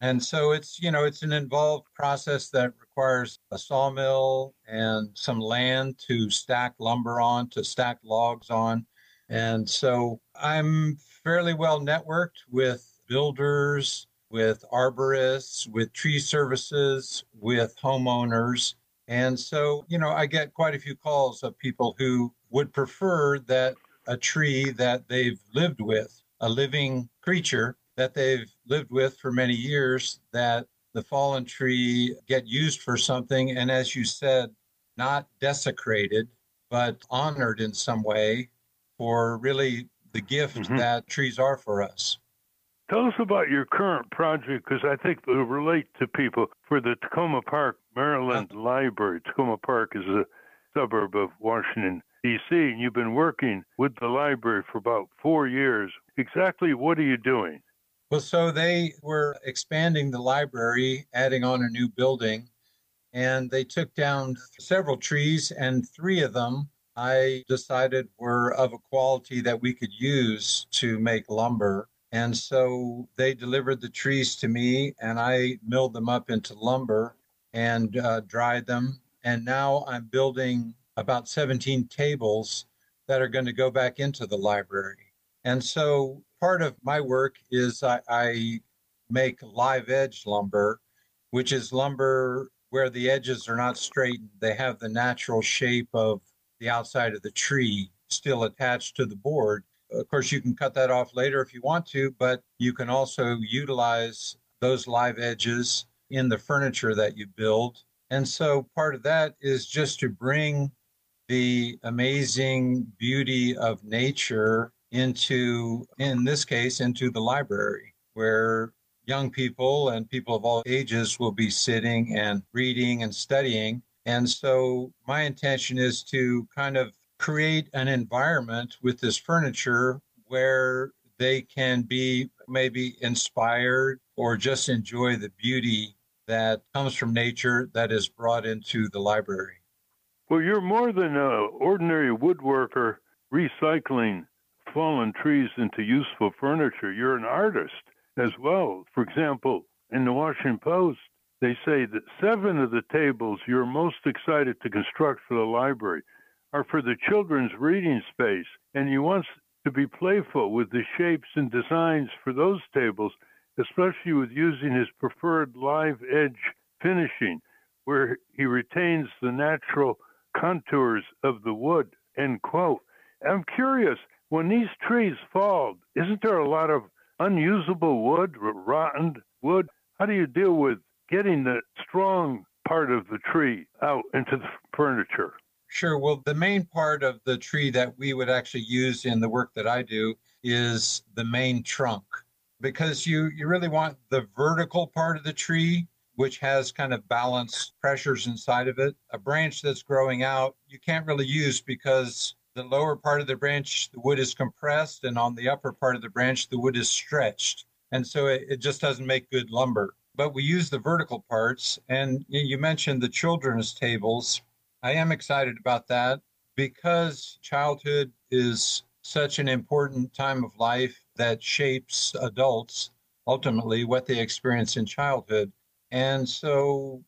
And so it's, you know, it's an involved process that requires a sawmill and some land to stack lumber on, to stack logs on. And so I'm fairly well networked with builders, with arborists, with tree services, with homeowners. And so, you know, I get quite a few calls of people who would prefer that a tree that they've lived with, a living creature that they've lived with for many years, that the fallen tree get used for something. And as you said, not desecrated, but honored in some way for really the gift mm-hmm. that trees are for us. Tell us about your current project, because I think it'll relate to people, for the Tacoma Park, Maryland uh, Library. Tacoma Park is a suburb of Washington, D C, and you've been working with the library for about four years. Exactly what are you doing? Well, so they were expanding the library, adding on a new building, and they took down several trees, and three of them I decided were of a quality that we could use to make lumber. And so they delivered the trees to me, and I milled them up into lumber and uh, dried them. And now I'm building about seventeen tables that are going to go back into the library. And so part of my work is I, I make live edge lumber, which is lumber where the edges are not straightened. They have the natural shape of the outside of the tree still attached to the board. Of course, you can cut that off later if you want to, but you can also utilize those live edges in the furniture that you build. And so part of that is just to bring the amazing beauty of nature into, in this case, into the library, where young people and people of all ages will be sitting and reading and studying. And so my intention is to kind of create an environment with this furniture where they can be maybe inspired or just enjoy the beauty that comes from nature that is brought into the library. Well, you're more than an ordinary woodworker recycling fallen trees into useful furniture. You're an artist as well. For example, in the Washington Post, they say that seven of the tables you're most excited to construct for the library are for the children's reading space, and he wants to be playful with the shapes and designs for those tables, especially with using his preferred live edge finishing, where he retains the natural contours of the wood, end quote. I'm curious, when these trees fall, isn't there a lot of unusable wood, rotten wood? How do you deal with getting the strong part of the tree out into the furniture? Sure. Well, the main part of the tree that we would actually use in the work that I do is the main trunk, because you, you really want the vertical part of the tree, which has kind of balanced pressures inside of it. A branch that's growing out, you can't really use because the lower part of the branch, the wood is compressed, and on the upper part of the branch, the wood is stretched. And so it, it just doesn't make good lumber. But we use the vertical parts. And you mentioned the children's tables. I am excited about that because childhood is such an important time of life that shapes adults, ultimately, what they experience in childhood. And so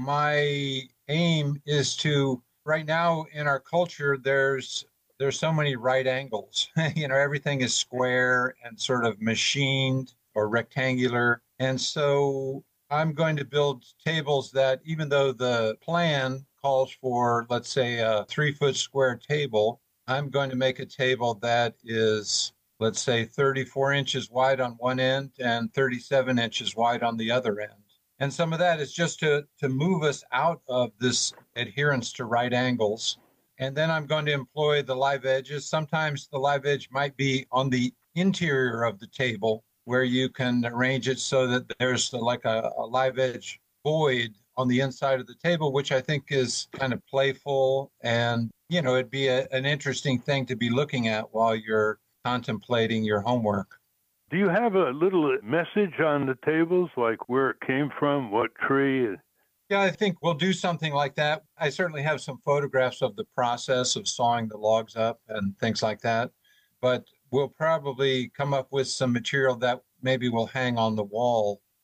my aim is to, right now in our culture, there's there's so many right angles. You know, everything is square and sort of machined or rectangular. And so I'm going to build tables that, even though the plan calls for, let's say, a three foot square table, I'm going to make a table that is, let's say, thirty-four inches wide on one end and thirty-seven inches wide on the other end. And some of that is just to, to move us out of this adherence to right angles. And then I'm going to employ the live edges. Sometimes the live edge might be on the interior of the table, where you can arrange it so that there's like a, a live edge void on the inside of the table, which I think is kind of playful. And, you know, it'd be a, an interesting thing to be looking at while you're contemplating your homework. Do you have a little message on the tables, like where it came from, what tree? Yeah, I think we'll do something like that. I certainly have some photographs of the process of sawing the logs up and things like that. But we'll probably come up with some material that maybe we'll hang on the wall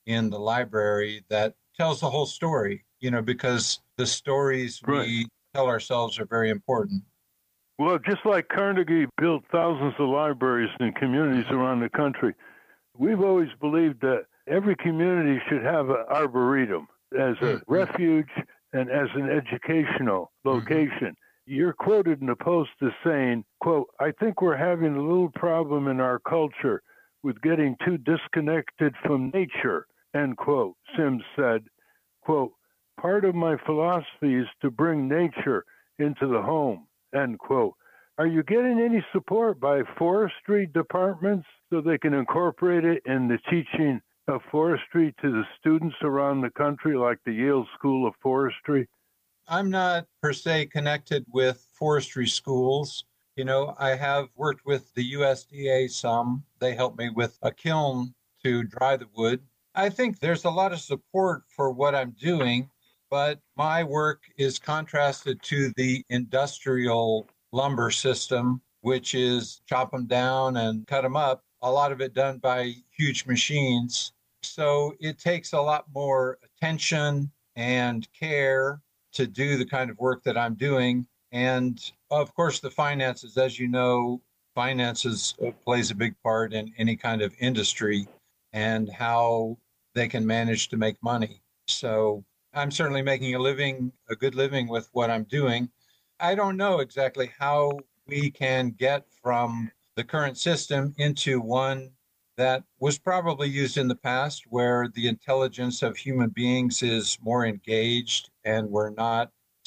in the library that tells the whole story, you know, because the stories Right. we tell ourselves are very important. Well, just like Carnegie built thousands of libraries in communities around the country, we've always believed that every community should have an arboretum as a Mm-hmm. refuge and as an educational location. You're quoted in the Post as saying, quote, I think we're having a little problem in our culture with getting too disconnected from nature, end quote. Sims said, quote, part of my philosophy is to bring nature into the home, end quote. Are you getting any support by forestry departments so they can incorporate it in the teaching of forestry to the students around the country, like the Yale School of Forestry? I'm not per se connected with forestry schools. You know, I have worked with the U S D A some. They helped me with a kiln to dry the wood. I think there's a lot of support for what I'm doing, but my work is contrasted to the industrial lumber system, which is chop them down and cut them up, a lot of it done by huge machines. So it takes a lot more attention and care to do the kind of work that I'm doing. And of course, the finances, as you know, finances plays a big part in any kind of industry and how they can manage to make money. So I'm certainly making a living, a good living with what I'm doing. I don't know exactly how we can get from the current system into one that was probably used in the past, where the intelligence of human beings is more engaged and we're not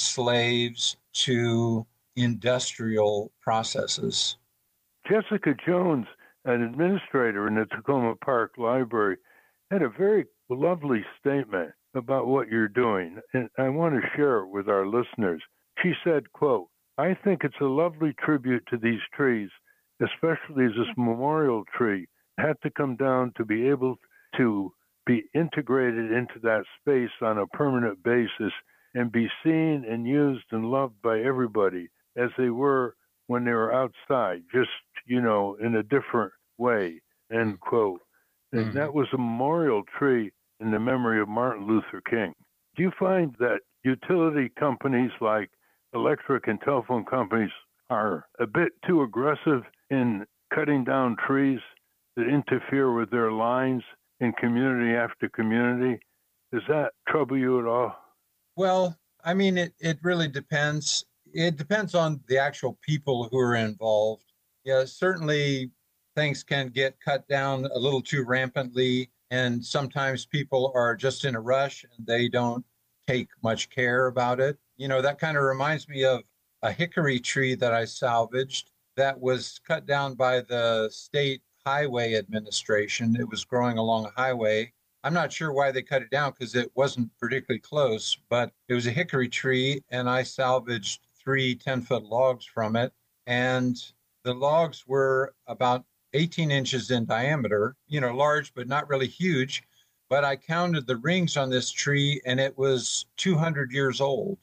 slaves to industrial processes. Jessica Jones, an administrator in the Tacoma Park Library, had a very lovely statement about what you're doing, and I want to share it with our listeners. She said, quote, I think it's a lovely tribute to these trees, especially as this memorial tree had to come down to be able to be integrated into that space on a permanent basis and be seen and used and loved by everybody as they were when they were outside, just, you know, in a different way, end quote. And Mm-hmm. that was a memorial tree in the memory of Martin Luther King. Do you find that utility companies like electric and telephone companies are a bit too aggressive in cutting down trees that interfere with their lines in community after community? Does that trouble you at all? Well, I mean, it, it really depends. It depends on the actual people who are involved. Yeah, certainly things can get cut down a little too rampantly, and sometimes people are just in a rush and they don't take much care about it. You know, that kind of reminds me of a hickory tree that I salvaged that was cut down by the state highway administration. It was growing along a highway. I'm not sure why they cut it down because it wasn't particularly close, but it was a hickory tree, and I salvaged three ten-foot logs from it. And the logs were about eighteen inches in diameter, you know, large, but not really huge. But I counted the rings on this tree, and it was two hundred years old.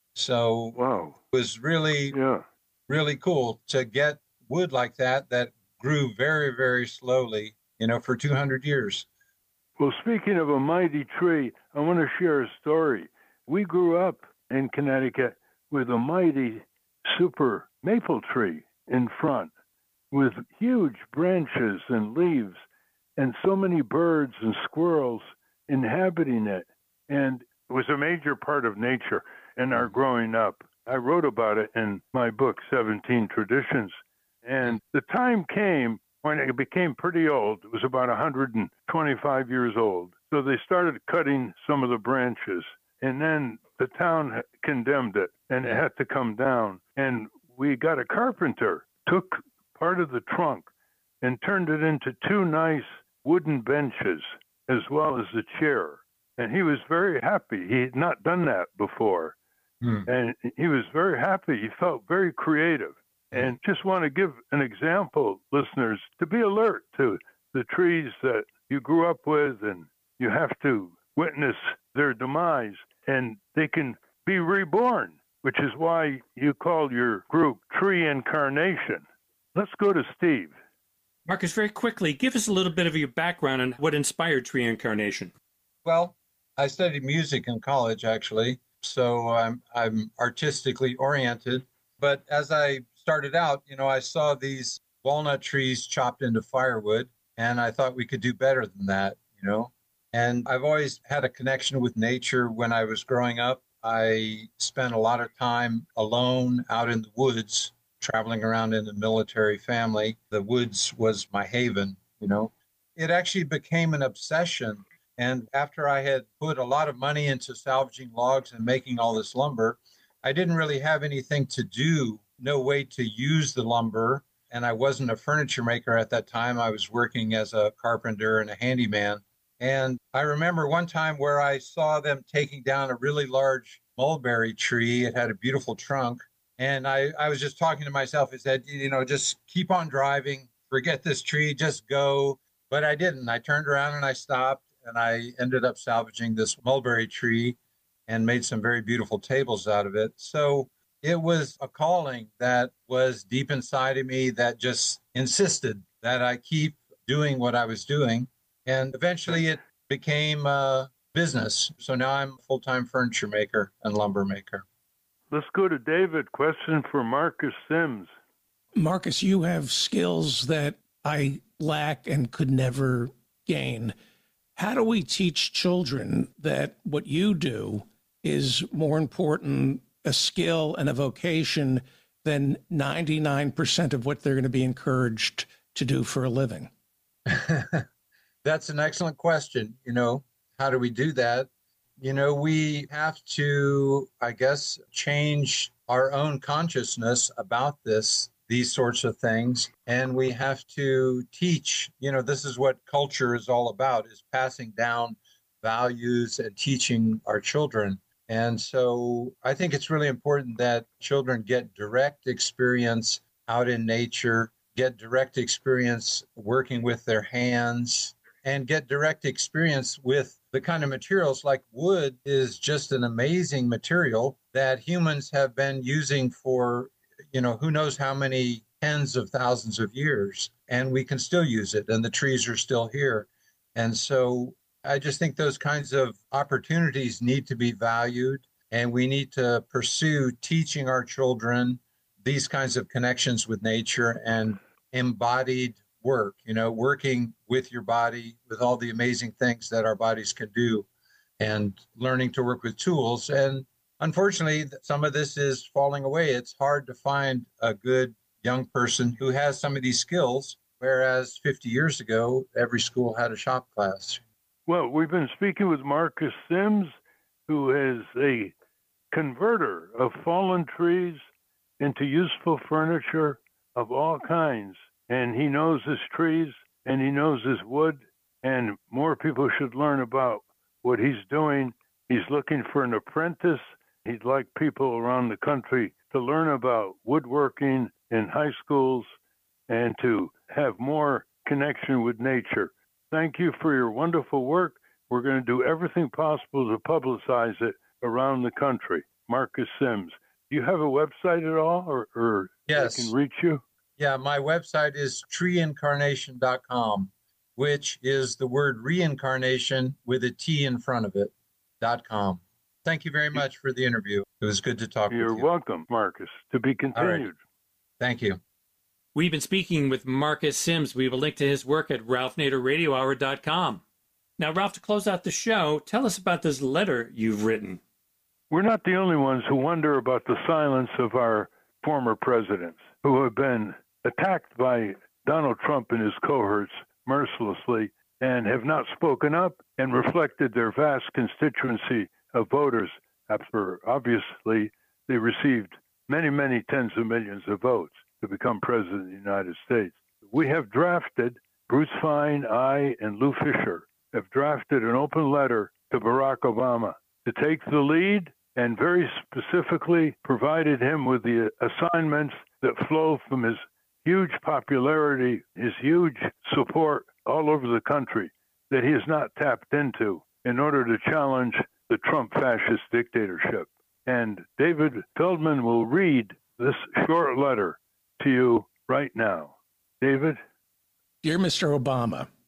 So wow. It was really, yeah. really cool to get wood like that, that grew very, very slowly, you know, for two hundred years. Well, speaking of a mighty tree, I want to share a story. We grew up in Connecticut with a mighty super maple tree in front with huge branches and leaves and so many birds and squirrels inhabiting it. And it was a major part of nature in our growing up. I wrote about it in my book, seventeen Traditions. And the time came when it became pretty old. It was about one hundred twenty-five years old. So they started cutting some of the branches. And then the town condemned it, and it had to come down. And we got a carpenter, took part of the trunk and turned it into two nice wooden benches, as well as a chair. And he was very happy. He had not done that before. Hmm. And he was very happy. He felt very creative. And just want to give an example, listeners, to be alert to the trees that you grew up with, and you have to witness their demise, and they can be reborn, which is why you call your group Tree Incarnation. Let's go to Steve. Marcus, very quickly, give us a little bit of your background on what inspired Tree Incarnation. Well, I studied music in college, actually, so I'm I'm artistically oriented. But as I started out, you know, I saw these walnut trees chopped into firewood, and I thought we could do better than that, you know. And I've always had a connection with nature. When I was growing up, I spent a lot of time alone out in the woods, traveling around in a military family. The woods was my haven, you know. It actually became an obsession. And after I had put a lot of money into salvaging logs and making all this lumber, I didn't really have anything to do, no way to use the lumber. And I wasn't a furniture maker at that time. I was working as a carpenter and a handyman. And I remember one time where I saw them taking down a really large mulberry tree. It had a beautiful trunk. And I, I was just talking to myself. I said, you know, just keep on driving, forget this tree, just go. But I didn't. I turned around and I stopped, and I ended up salvaging this mulberry tree and made some very beautiful tables out of it. So it was a calling that was deep inside of me that just insisted that I keep doing what I was doing. And eventually it became a business. So now I'm a full-time furniture maker and lumber maker. Let's go to David. Question for Marcus Sims. Marcus, you have skills that I lack and could never gain. How do we teach children that what you do is more important a skill and a vocation than ninety-nine percent of what they're going to be encouraged to do for a living? That's an excellent question. You know, how do we do that? You know, we have to, I guess, change our own consciousness about this, these sorts of things. And we have to teach, you know, this is what culture is all about, is passing down values and teaching our children. And so I think it's really important that children get direct experience out in nature, get direct experience working with their hands, and get direct experience with the kind of materials like wood is just an amazing material that humans have been using for, you know, who knows how many tens of thousands of years, and we can still use it, and the trees are still here. And so I just think those kinds of opportunities need to be valued, and we need to pursue teaching our children these kinds of connections with nature and embodied work, you know, working with your body, with all the amazing things that our bodies can do, and learning to work with tools. And unfortunately, some of this is falling away. It's hard to find a good young person who has some of these skills, whereas fifty years ago, every school had a shop class. Well, we've been speaking with Marcus Sims, who is a converter of fallen trees into useful furniture of all kinds. And he knows his trees and he knows his wood, and more people should learn about what he's doing. He's looking for an apprentice. He'd like people around the country to learn about woodworking in high schools and to have more connection with nature. Thank you for your wonderful work. We're going to do everything possible to publicize it around the country. Marcus Sims. Do you have a website at all, or, or yes. they can reach you? Yeah, my website is tree incarnation dot com, which is the word reincarnation with a T in front of it, dot com. Thank you very much for the interview. It was good to talk You're with you. You're welcome, Marcus. To be continued. Right. Thank you. We've been speaking with Marcus Sims. We have a link to his work at ralph nader radio hour dot com. Now, Ralph, to close out the show, tell us about this letter you've written. We're not the only ones who wonder about the silence of our former presidents who have been attacked by Donald Trump and his cohorts mercilessly and have not spoken up and reflected their vast constituency of voters after, obviously, they received many, many tens of millions of votes to become president of the United States. We have drafted, Bruce Fein, I, and Lou Fisher have drafted an open letter to Barack Obama to take the lead, and very specifically provided him with the assignments that flow from his huge popularity, his huge support all over the country that he has not tapped into in order to challenge the Trump fascist dictatorship. And David Feldman will read this short letter to you right now. David? Dear Mister Obama,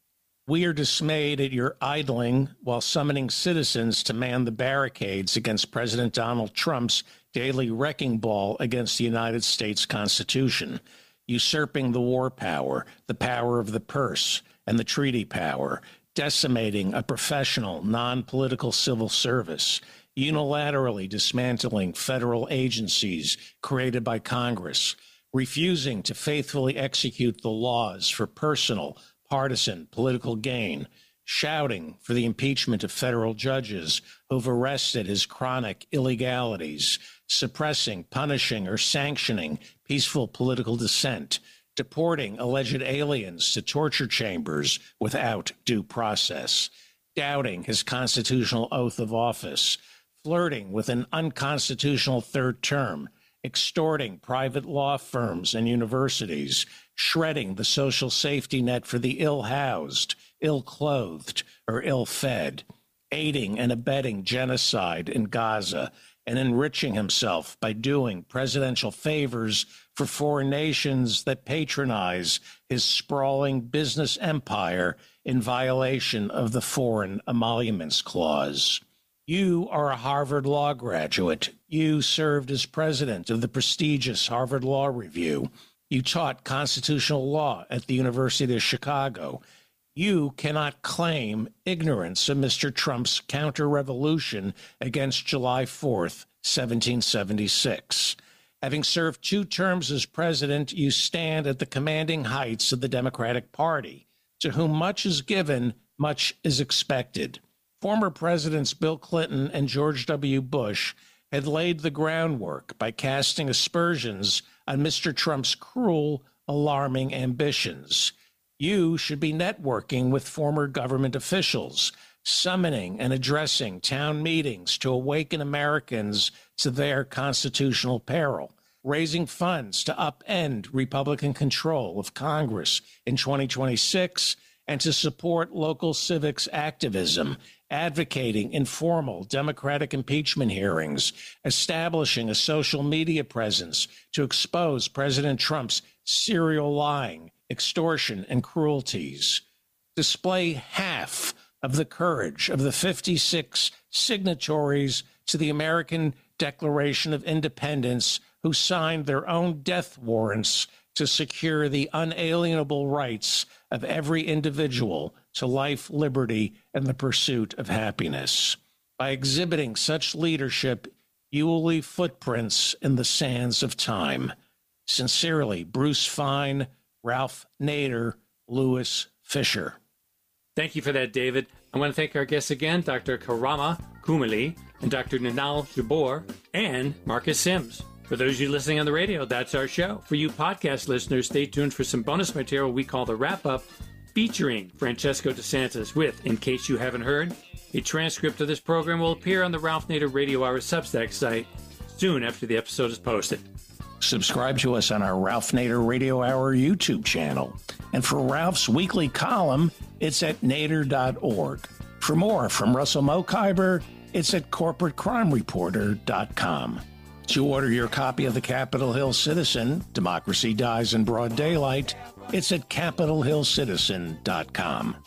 We are dismayed at your idling while summoning citizens to man the barricades against President Donald Trump's daily wrecking ball against the United States Constitution, usurping the war power, the power of the purse, and the treaty power, decimating a professional, non-political civil service, unilaterally dismantling federal agencies created by Congress, refusing to faithfully execute the laws for personal, partisan, political gain, shouting for the impeachment of federal judges who've arrested his chronic illegalities, suppressing, punishing, or sanctioning peaceful political dissent, deporting alleged aliens to torture chambers without due process, doubting his constitutional oath of office, flirting with an unconstitutional third term, extorting private law firms and universities, shredding the social safety net for the ill-housed, ill-clothed, or ill-fed, aiding and abetting genocide in Gaza, and enriching himself by doing presidential favors for foreign nations that patronize his sprawling business empire in violation of the Foreign Emoluments Clause. You are a Harvard Law graduate. You served as president of the prestigious Harvard Law Review. You taught constitutional law at the University of Chicago. You cannot claim ignorance of Mister Trump's counter-revolution against July fourth, seventeen seventy-six. Having served two terms as president, you stand at the commanding heights of the Democratic Party, to whom much is given, much is expected. Former Presidents Bill Clinton and George W. Bush had laid the groundwork by casting aspersions on Mister Trump's cruel, alarming ambitions. You should be networking with former government officials, summoning and addressing town meetings to awaken Americans to their constitutional peril, raising funds to upend Republican control of Congress in twenty twenty-six, and to support local civics activism, advocating informal Democratic impeachment hearings, establishing a social media presence to expose President Trump's serial lying, extortion, and cruelties. Display half of the courage of the fifty-six signatories to the American Declaration of Independence who signed their own death warrants to secure the unalienable rights of every individual to life, liberty, and the pursuit of happiness. By exhibiting such leadership, you will leave footprints in the sands of time. Sincerely, Bruce Fein, Ralph Nader, Louis Fisher. Thank you for that, David. I want to thank our guests again, Doctor Karama Kumali and Doctor Ninal Jabbour and Marcus Sims. For those of you listening on the radio, that's our show. For you podcast listeners, stay tuned for some bonus material we call the Wrap-Up, featuring Francesco DeSantis with, in case you haven't heard, a transcript of this program will appear on the Ralph Nader Radio Hour Substack site soon after the episode is posted. Subscribe to us on our Ralph Nader Radio Hour YouTube channel. And for Ralph's weekly column, it's at nader dot org. For more from Russell Mokhiber, it's at corporate crime reporter dot com. To order your copy of the Capitol Hill Citizen, Democracy Dies in Broad Daylight, it's at capitol hill citizen dot com.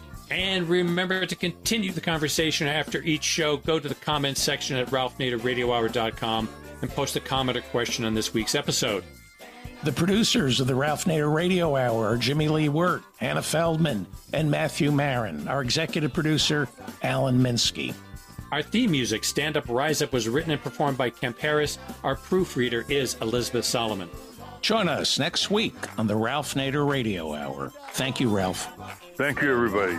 And remember to continue the conversation after each show. Go to the comments section at ralph nader radio hour dot com and post a comment or question on this week's episode. The producers of the Ralph Nader Radio Hour are Jimmy Lee Wirt, Hannah Feldman, and Matthew Marin. Our executive producer, Alan Minsky. Our theme music, Stand Up, Rise Up, was written and performed by Kemp Harris. Our proofreader is Elizabeth Solomon. Join us next week on the Ralph Nader Radio Hour. Thank you, Ralph. Thank you, everybody.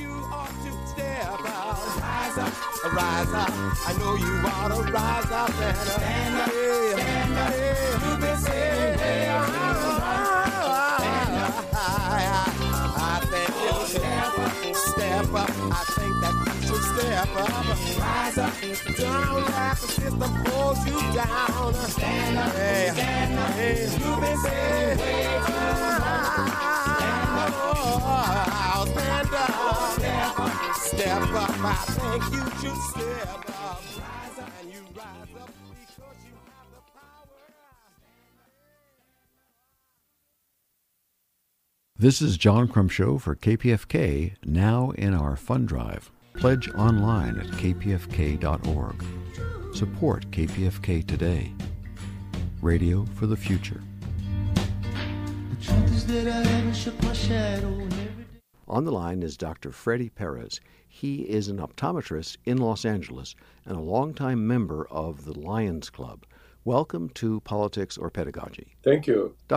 Rise up, rise up. I know you ought to rise up and stand up, stand up. You've been saying, hey, I think you should step up. I think that you should step up. Rise up. Don't let the system hold you down. Stand up, hey, stand up. Hey, you've been saying, hey, oh, stand up. Step up. Step up. I think you should step up. Rise up and you rise up. This is John Crumshow for K P F K, now in our fund drive. Pledge online at k p f k dot org. Support K P F K today. Radio for the future. On the line is Doctor Freddie Perez. He is an optometrist in Los Angeles and a longtime member of the Lions Club. Welcome to Politics or Pedagogy. Thank you.